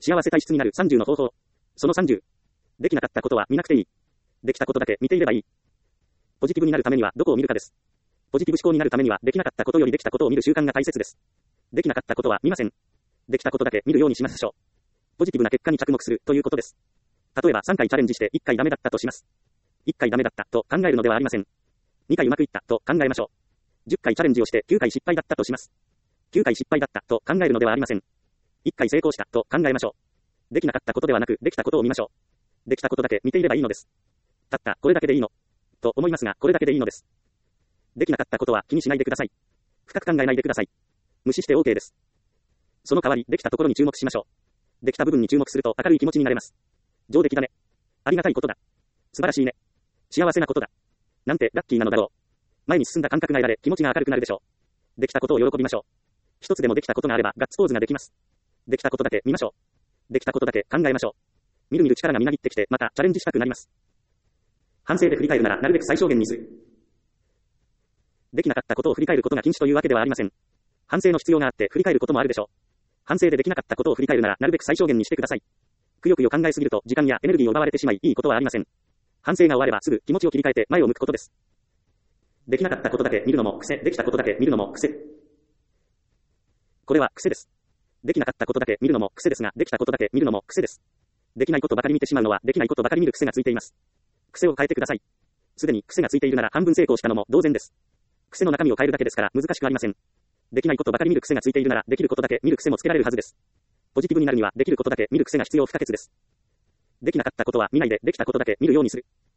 幸せ体質になる30の方法。その30。できなかったことは見なくていい。できたことだけ見ていればいい。ポジティブになるためにはどこを見るかです。ポジティブ思考になるためにはできなかったことよりできたことを見る習慣が大切です。できなかったことは見ません。できたことだけ見るようにしましょう。ポジティブな結果に着目するということです。例えば3回チャレンジして1回ダメだったとします。1回ダメだったと考えるのではありません。2回うまくいったと考えましょう。10回チャレンジをして9回失敗だったとします。9回失敗だったと考えるのではありません。1回成功したと考えましょう。できなかったことではなくできたことを見ましょう。できたことだけ見ていればいいのです。たったこれだけでいいのと思いますが、これだけでいいのです。できなかったことは気にしないでください。深く考えないでください。無視して OK です。その代わりできたところに注目しましょう。できた部分に注目すると明るい気持ちになれます。上出来だね。ありがたいことだ。素晴らしいね。幸せなことだ。なんてラッキーなのだろう。前に進んだ感覚が得られ気持ちが明るくなるでしょう。できたことを喜びましょう。一つでもできたことがあればガッツポーズができます。できたことだけ見ましょう。できたことだけ考えましょう。みるみる力がみなぎってきてまたチャレンジしたくなります。反省で振り返るならなるべく最小限にする。できなかったことを振り返ることが禁止というわけではありません。反省の必要があって振り返ることもあるでしょう。反省でできなかったことを振り返るならなるべく最小限にしてください。くよくよ考えすぎると時間やエネルギーを奪われてしまいいいことはありません。反省が終わればすぐ気持ちを切り替えて前を向くことです。できなかったことだけ見るのも癖、できたことだけ見るのも癖。これは癖です。できなかったことだけ見るのも癖ですが、できたことだけ見るのも癖です。できないことばかり見てしまうのはできないことばかり見る癖がついています。癖を変えてください。すでに癖がついているなら半分成功したのも同然です。癖の中身を変えるだけですから難しくありません。できないことばかり見る癖がついているならできることだけ見る癖もつけられるはずです。ポジティブになるにはできることだけ見る癖が必要不可欠です。できなかったことは見ないでできたことだけ見るようにする。